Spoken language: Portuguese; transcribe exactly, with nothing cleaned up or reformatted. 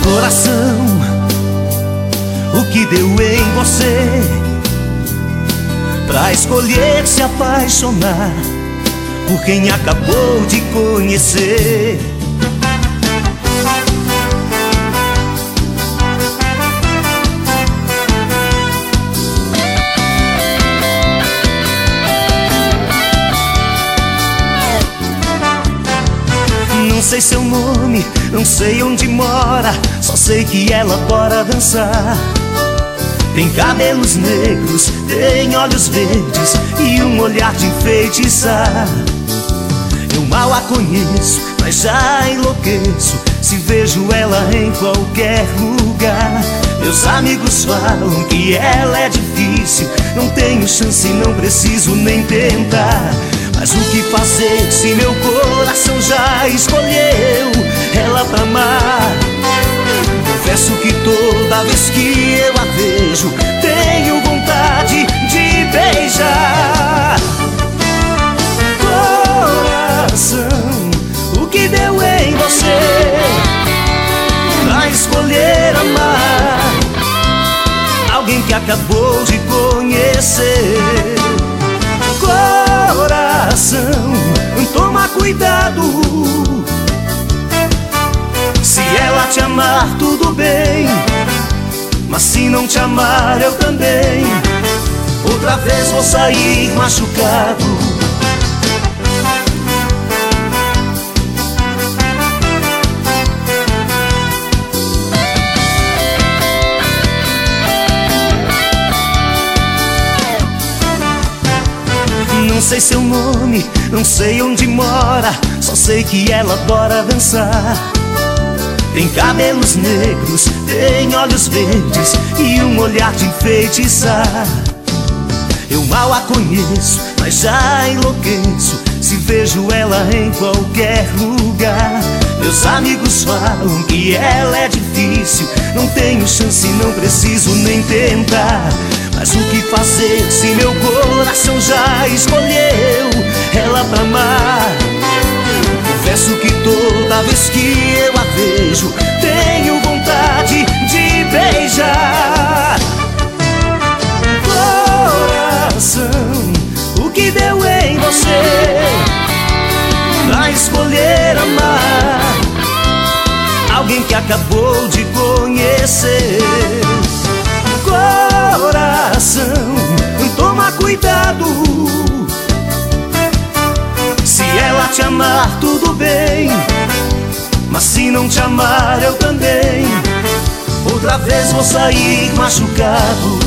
Coração, o que deu em você pra escolher se apaixonar por quem acabou de conhecer? Não sei seu nome, não sei onde mora, só sei que ela adora dançar. Tem cabelos negros, tem olhos verdes e um olhar de enfeitiçar. Eu mal a conheço, mas já enlouqueço se vejo ela em qualquer lugar. Meus amigos falam que ela é difícil, não tenho chance, não preciso nem tentar. Mas o que fazer se meu coração já escolheu ela pra amar? Confesso que toda vez que eu a vejo tenho vontade de beijar. Coração, o que deu em você pra escolher amar alguém que acabou de conhecer? Coração, toma cuidado. Se ela te amar, tudo bem, mas se não te amar, eu também. Outra vez vou sair machucado. Não sei seu nome, não sei onde mora, só sei que ela adora dançar. Tem cabelos negros, tem olhos verdes e um olhar de enfeitiçar. Eu mal a conheço, mas já enlouqueço se vejo ela em qualquer lugar. Meus amigos falam que ela é difícil, não tenho chance, não preciso nem tentar. Mas o que fazer se meu coração já escolheu ela pra amar? Confesso que toda vez que eu a vejo tenho vontade de beijar. Coração, o que deu em você pra escolher amar alguém que acabou de conhecer? Coração, toma cuidado. Se ela te amar, tudo bem, mas se não te amar, eu também. Outra vez vou sair machucado.